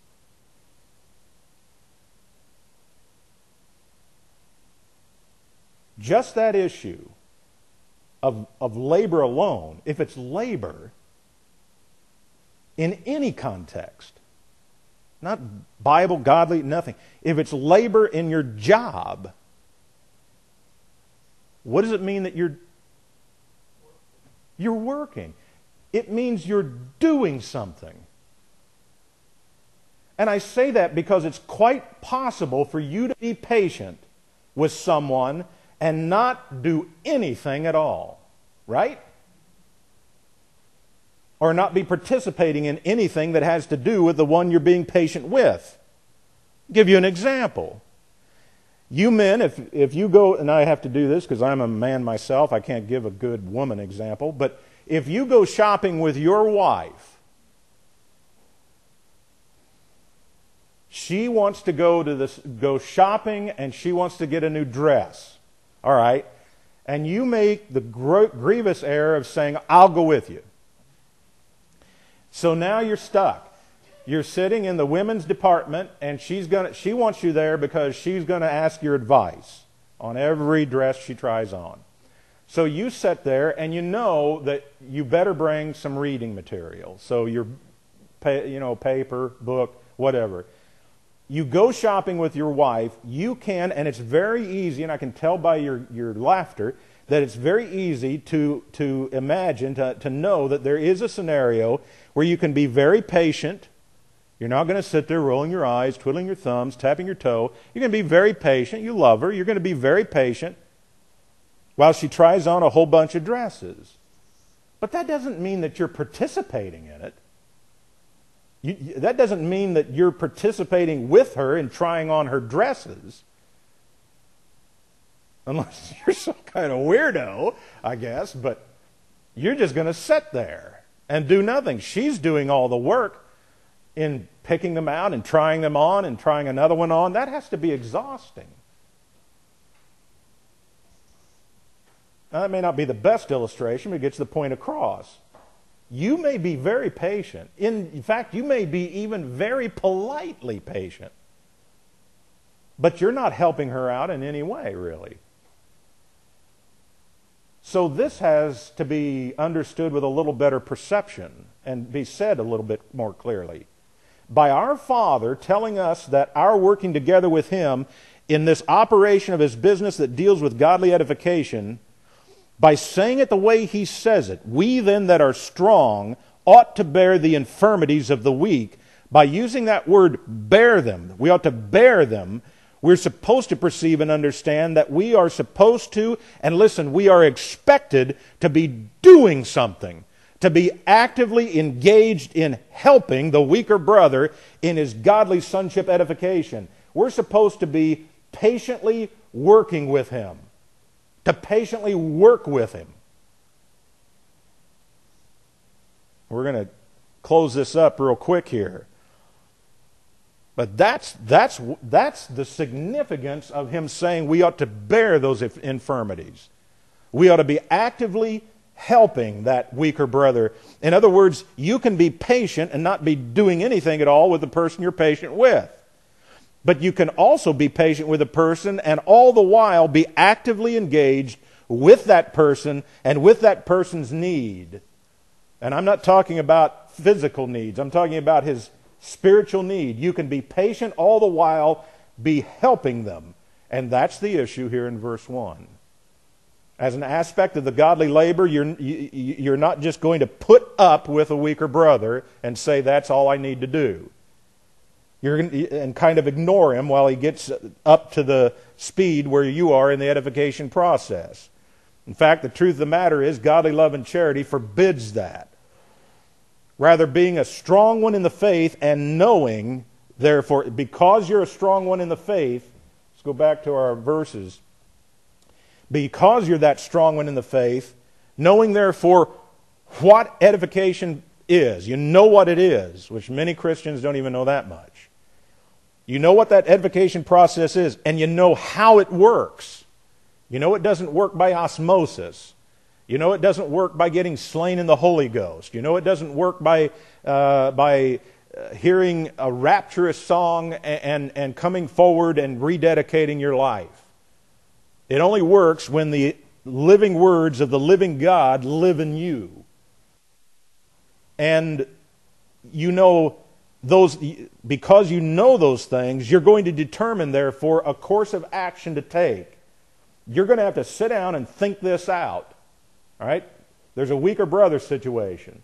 Just that issue of labor alone, if it's labor in any context, not Bible, godly, nothing. If it's labor in your job, what does it mean that you're working? It means you're doing something. And I say that because it's quite possible for you to be patient with someone and not do anything at all, right? Or not be participating in anything that has to do with the one you're being patient with. I'll give you an example. You men, if you go, and I have to do this because I'm a man myself, I can't give a good woman example, but if you go shopping with your wife, she wants to go shopping and she wants to get a new dress, all right, and you make the grievous error of saying, I'll go with you. So now you're stuck. You're sitting in the women's department, and she wants you there because she's going to ask your advice on every dress she tries on. So you sit there, and you know that you better bring some reading material. So your, paper, book, whatever. You go shopping with your wife. You can, and it's very easy, and I can tell by your laughter that it's very easy to imagine, to know that there is a scenario where you can be very patient. You're not going to sit there rolling your eyes, twiddling your thumbs, tapping your toe. You're going to be very patient. You love her. You're going to be very patient while she tries on a whole bunch of dresses. But that doesn't mean that you're participating in it. That doesn't mean that you're participating with her in trying on her dresses. Unless you're some kind of weirdo, I guess. But you're just going to sit there and do nothing. She's doing all the work in picking them out and trying them on and trying another one on. That has to be exhausting. Now, that may not be the best illustration, but it gets the point across. You may be very patient. In fact, you may be even very politely patient. But you're not helping her out in any way, really. So this has to be understood with a little better perception and be said a little bit more clearly. By our Father telling us that our working together with Him in this operation of His business that deals with godly edification, by saying it the way He says it, we then that are strong ought to bear the infirmities of the weak. By using that word, bear them, we ought to bear them. We're supposed to perceive and understand that we are supposed to, and listen, we are expected to be doing something, to be actively engaged in helping the weaker brother in his godly sonship edification. We're supposed to be patiently working with him, to patiently work with him. We're going to close this up real quick here. But that's the significance of him saying we ought to bear those infirmities. We ought to be actively helping that weaker brother. In other words, you can be patient and not be doing anything at all with the person you're patient with. But you can also be patient with a person and all the while be actively engaged with that person and with that person's need. And I'm not talking about physical needs. I'm talking about his spiritual need. You can be patient all the while, be helping them. And that's the issue here in verse 1. As an aspect of the godly labor, you're not just going to put up with a weaker brother and say, that's all I need to do. And kind of ignore him while he gets up to the speed where you are in the edification process. In fact, the truth of the matter is, godly love and charity forbids that. Rather, being a strong one in the faith and knowing, therefore, because you're a strong one in the faith, let's go back to our verses. Because you're that strong one in the faith, knowing, therefore, what edification is. You know what it is, which many Christians don't even know that much. You know what that edification process is, and you know how it works. You know it doesn't work by osmosis. You know it doesn't work by getting slain in the Holy Ghost. You know it doesn't work by hearing a rapturous song and coming forward and rededicating your life. It only works when the living words of the living God live in you. And you know those, because you know those things, you're going to determine, therefore, a course of action to take. You're going to have to sit down and think this out. All right? There's a weaker brother situation.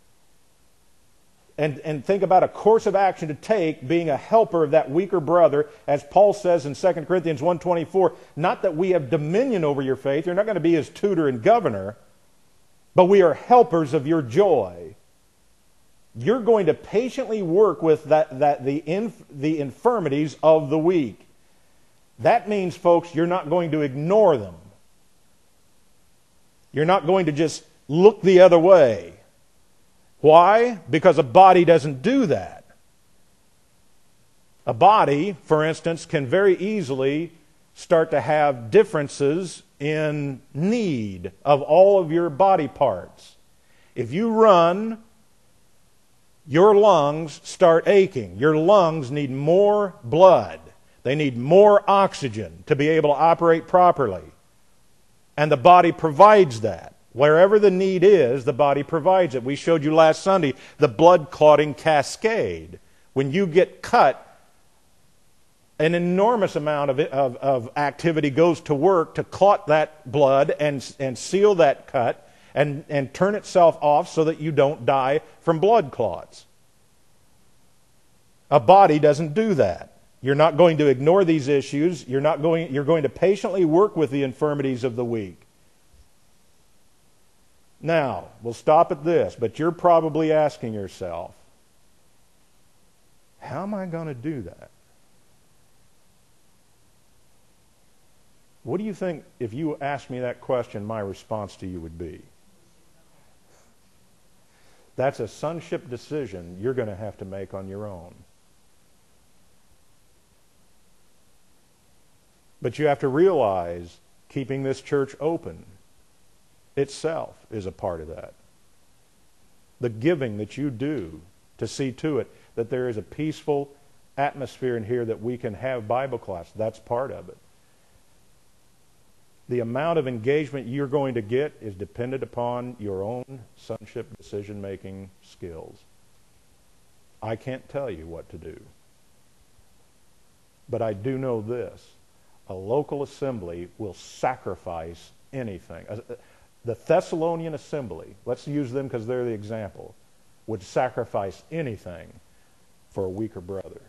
And think about a course of action to take, being a helper of that weaker brother, as Paul says in 2 Corinthians 1:24, not that we have dominion over your faith, you're not going to be his tutor and governor, but we are helpers of your joy. You're going to patiently work with the infirmities of the weak. That means, folks, you're not going to ignore them. You're not going to just look the other way. Why? Because a body doesn't do that. A body, for instance, can very easily start to have differences in need of all of your body parts. If you run, your lungs start aching. Your lungs need more blood. They need more oxygen to be able to operate properly. And the body provides that. Wherever the need is, the body provides it. We showed you last Sunday the blood clotting cascade. When you get cut, an enormous amount of activity goes to work to clot that blood and seal that cut and turn itself off so that you don't die from blood clots. A body doesn't do that. You're not going to ignore these issues. You're going to patiently work with the infirmities of the weak. Now, we'll stop at this, but you're probably asking yourself, How am I going to do that? What do you think, if you asked me that question, my response to you would be? That's a sonship decision you're going to have to make on your own. But you have to realize keeping this church open itself is a part of that. The giving that you do to see to it that there is a peaceful atmosphere in here that we can have Bible class, that's part of it. The amount of engagement you're going to get is dependent upon your own sonship decision-making skills. I can't tell you what to do. But I do know this. A local assembly will sacrifice anything. The Thessalonian assembly, let's use them because they're the example, would sacrifice anything for a weaker brother.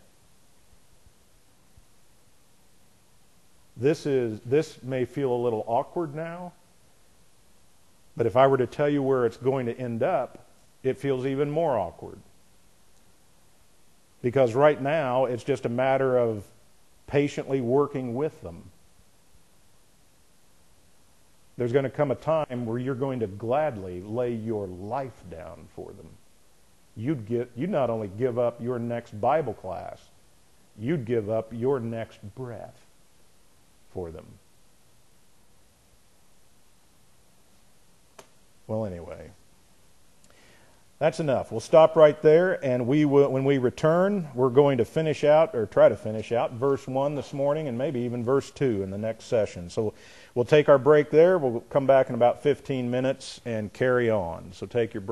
This may feel a little awkward now, but if I were to tell you where it's going to end up, it feels even more awkward. Because right now, it's just a matter of patiently working with them. There's going to come a time where you're going to gladly lay your life down for them. You'd not only give up your next Bible class, you'd give up your next breath for them. Well, anyway, that's enough. We'll stop right there, and when we return, we're going to finish out, or try to finish out, verse 1 this morning, and maybe even verse 2 in the next session. So we'll take our break there. We'll come back in about 15 minutes and carry on. So take your break.